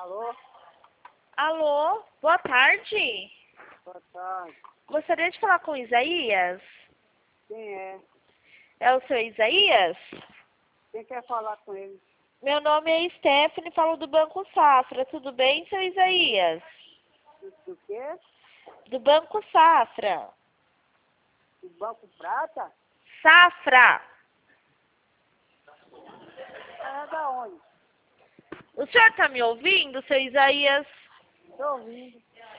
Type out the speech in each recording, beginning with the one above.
Alô? Alô, boa tarde. Boa tarde. Gostaria de falar com o Isaías? Quem é? É o seu Isaías? Quem quer falar com ele? Meu nome é Stephanie, falo do Banco Safra. Tudo bem, seu Isaías? Do quê? Do Banco Safra. Do Banco Prata? Safra! É da onde? O senhor está me ouvindo, seu Isaías? Estou ouvindo.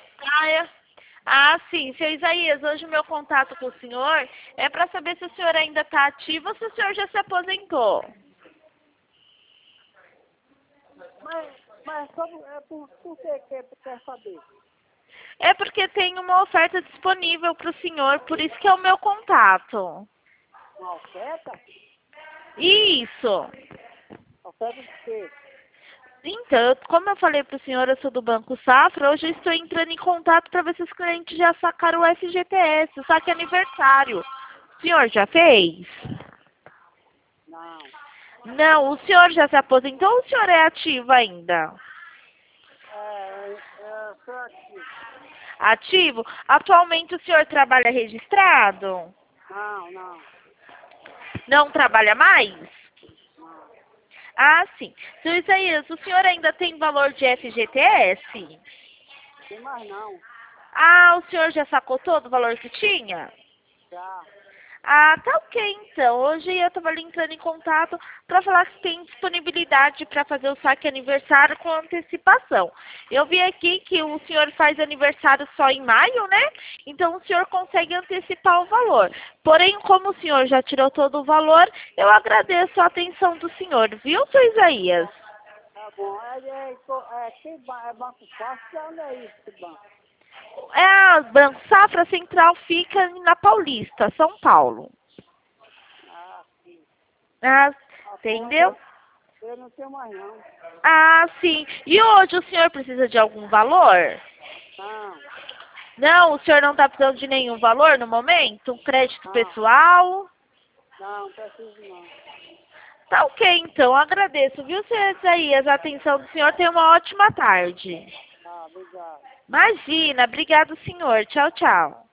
Sim, seu Isaías, hoje o meu contato com o senhor é para saber se o senhor ainda está ativo ou se o senhor já se aposentou. Mas sobre, por que quer saber? É porque tem uma oferta disponível para o senhor, por isso que é o meu contato. Uma oferta? Isso. Oferta de quê? Então, como eu falei para o senhor, eu sou do Banco Safra, hoje eu estou entrando em contato para ver se os clientes já sacaram o FGTS, o saque aniversário. O senhor já fez? Não. Não, o senhor já se aposentou ou o senhor é ativo ainda? Eu sou aqui. Ativo? Atualmente o senhor trabalha registrado? Não. Não trabalha mais? Não. Sim. Seu Isaías, o senhor ainda tem valor de FGTS? Tem mais não. O senhor já sacou todo o valor que tinha? Já. Tá ok então. Hoje eu estava ali entrando em contato para falar que tem disponibilidade para fazer o saque aniversário com antecipação. Eu vi aqui que o senhor faz aniversário só em maio, né? Então o senhor consegue antecipar o valor. Porém, como o senhor já tirou todo o valor, eu agradeço a atenção do senhor, viu, seu Isaías? Tá bom. Que Banco Fácil? Onde é isso, esse banco? Banco Safra Central fica na Paulista, São Paulo. Sim. Entendeu? Eu não tenho mais não. Sim. E hoje o senhor precisa de algum valor? Não. Não, o senhor não está precisando de nenhum valor no momento? Um crédito Não. pessoal? Não preciso não. Tá ok, então. Agradeço, viu, seu Isaías? A atenção do senhor. Tenha uma ótima tarde. Obrigado. Imagina. Obrigado, senhor. Tchau, tchau.